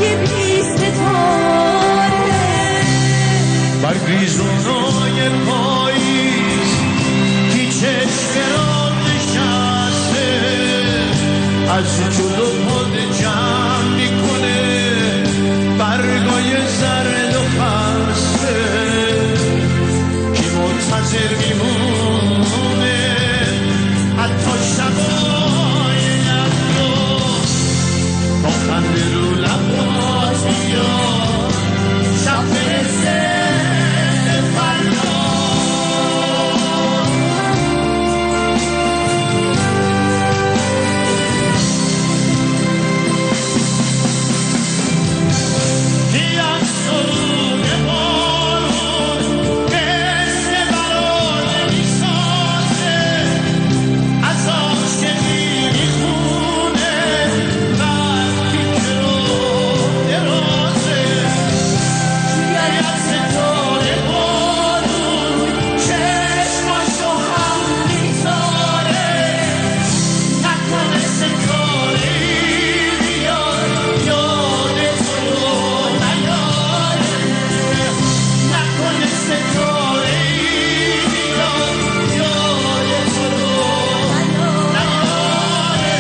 بی ستاره برگریزونای پاییز کی چشم را نشسته از جلو خود جمع میکنه برگای زرد و خسته کی منتظر میمونه حتی شبای نفروز با خنده رو لبات بیاد شب برسه به فردا کی از سرود بارون قصه برای میسازه از عاشقی میخونه وقتی که رو درازه کی از ستاره بارون چشماشو هم میذاره نکنه ستاره‌ای بیاد یاد تو رو نیاره نکنه ستاره‌ای بیاد یاد تو رو نیاره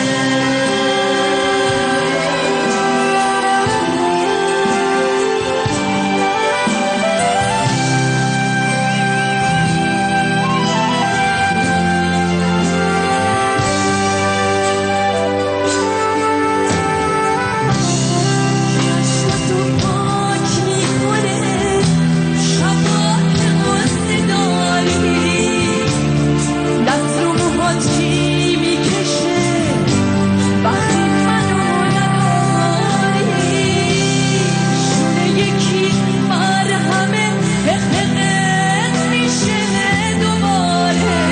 چشماتو پاک میکنه شبات غصه داری دست رو موهات کی میکشه وقتی منو نداری شونه یکی مرهمه حققت میشه دوباره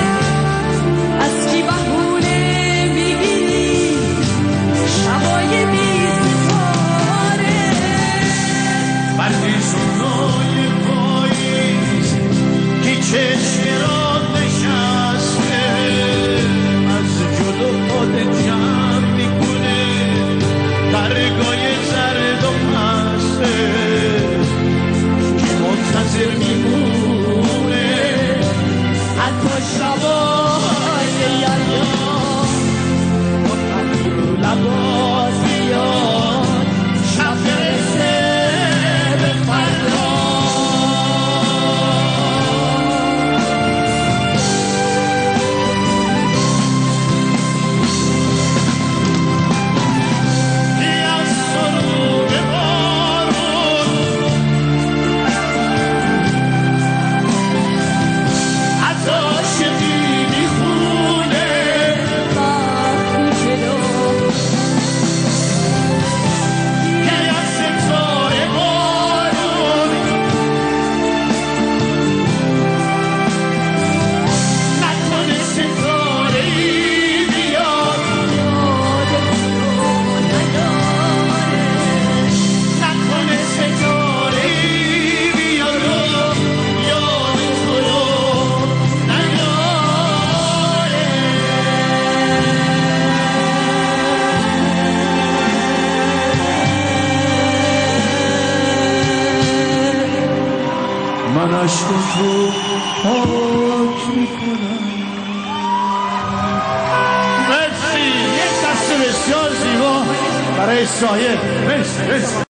از کی بهونه میگیری شبای بی ستاره برگریزونای پاییز کی چشم را نشسته از جلو خود جمع میکنه برگای زرد و خسته کی منتظر میمونه حتی شبای یلدا با خنده رو لبات بیاد شب برسه به فردا کی از سرود بارون از عاشقی میخونه وقتی جلو کی از ستاره بارون نکنه ستاره‌ای بیاد یاد تو رو نداره نکنه ستاره‌ای بیاد و یاد تو رو نیاره من عشق تو پاک میکنم مرسی یک دست بسیار زیبا برای سایه مرسی